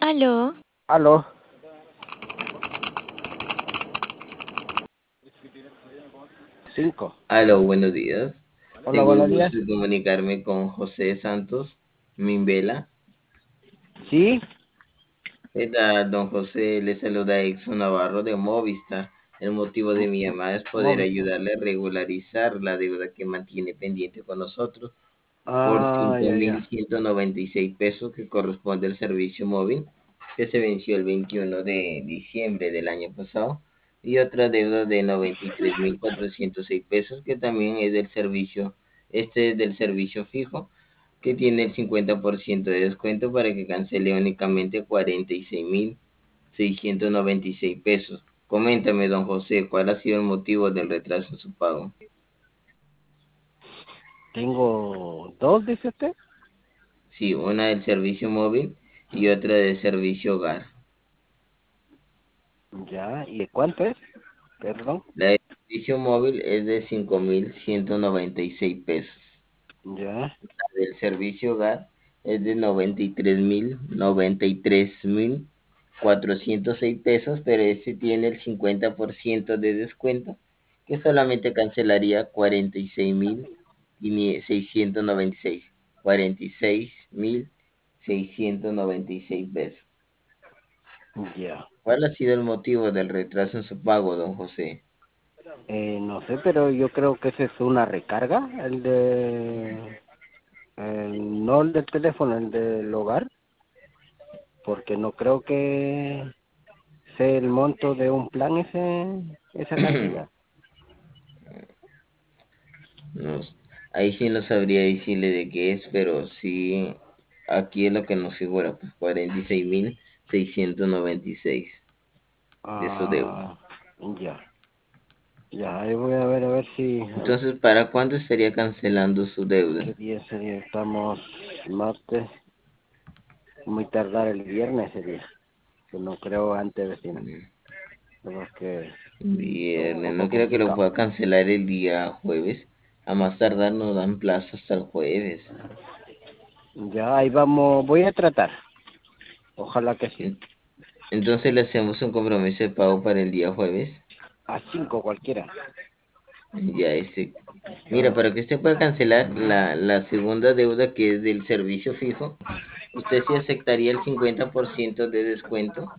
Aló, Aló, cinco. Aló, buenos días. Hola, Tengo el buenos días. gusto de comunicarme con José Santos Mimbela. Sí, ¿Qué tal, don José? Le saluda Exxon Navarro de Movistar. El motivo de mi llamada es poder Movistar. ayudarle a regularizar la deuda que mantiene pendiente con nosotros por Ya, cinco mil ya. ciento noventa y seis pesos que corresponde al servicio móvil que se venció el 21 de diciembre del año pasado y otra deuda de 93.406 pesos que también es del servicio, este es del servicio fijo que tiene el 50% de descuento para que cancele únicamente 46.696 pesos. Coméntame, don José, ¿cuál ha sido el motivo del retraso en su pago? Tengo dos, dice usted. Sí, una del servicio móvil y otra del servicio hogar. Ya, ¿y de cuánto es? Perdón. La del servicio móvil es de 5.196 pesos. Ya, La del servicio hogar es de 93.406 pesos, pero este tiene el 50% de descuento, que solamente cancelaría 46.696. 46.696 pesos. ya. ¿Cuál ha sido el motivo del retraso en su pago, don José? No sé, pero yo creo que ese es una recarga, no el del teléfono, el del hogar, porque no creo que sea el monto de un plan esa cantidad. No, ahí sí no sabría decirle de qué es, pero sí, aquí es lo que nos figura, pues 46.696 de su deuda. Ah, ya. Ya, ahí voy a ver si, Entonces, ¿para cuándo estaría cancelando su qué deuda? día sería. Estamos martes, muy tardar el viernes sería, que no creo antes de fin, Mm, porque es un Viernes, poco no creo que lo complicado. pueda cancelar el día jueves. A más tardar nos dan plazo hasta el jueves. Ya, ahí vamos, voy a tratar, ojalá que sí. En- Entonces le hacemos un compromiso de pago para el día jueves. A 5 cualquiera. Ya este. Mira, Ah, para que usted pueda cancelar la segunda deuda que es del servicio fijo, ¿usted sí aceptaría el 50% de descuento?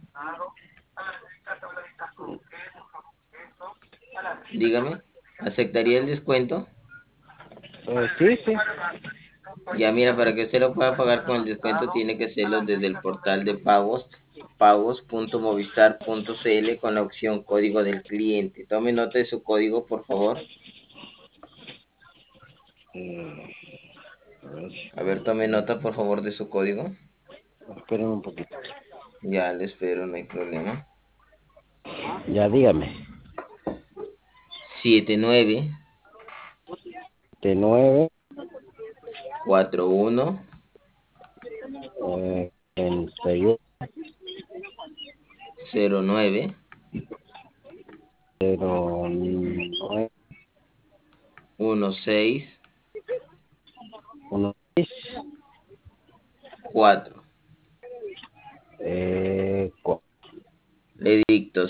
Dígame, ¿aceptaría el descuento? sí, sí. Ya mira, para que usted lo pueda pagar con el descuento tiene que hacerlo desde el portal de pagos, pagos.movistar.cl con la opción código del cliente. Tome nota de su código, por favor. Eh, a ver, A ver, tome nota, por favor, de su código. espérenme un poquito. Ya le espero, no hay problema. Ya, dígame. 79 De 9, 41 31, 09 09, 16 16, 4. cu- Le dicto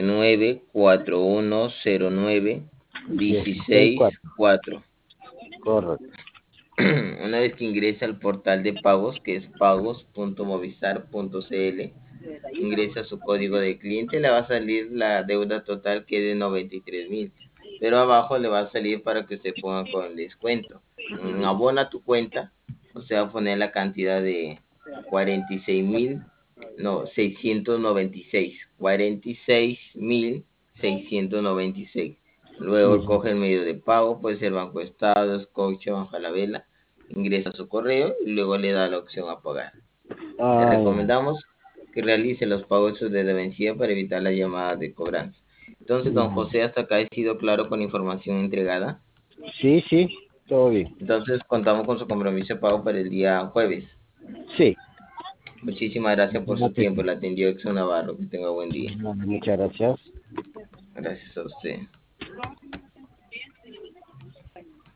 794109 16, 16 4. 4. Correcto. Una vez que ingrese al portal de pagos, que es pagos.movistar.cl, ingresa su código de cliente, le va a salir la deuda total que es de 93.000. Pero abajo le va a salir para que usted ponga con el descuento. Abona tu cuenta, o sea, va a poner la cantidad de 46.000, no, 696, 46.696. Luego Ujú. coge el medio de pago, puede ser Banco Estado, Scotia, Falabella, ingresa su correo y luego le da la opción a pagar. Le Ah, ya. recomendamos que realice los pagos de vencida para evitar las llamadas de cobranza. Entonces, don Ujú. José, hasta acá he sido claro con información entregada. Sí, sí, todo bien. Entonces, contamos con su compromiso de pago para el día jueves. Sí, Muchísimas gracias por ojalá su que tiempo. sí. Le atendió Exxon Navarro. Que tenga buen día. Muchas gracias. Gracias a usted.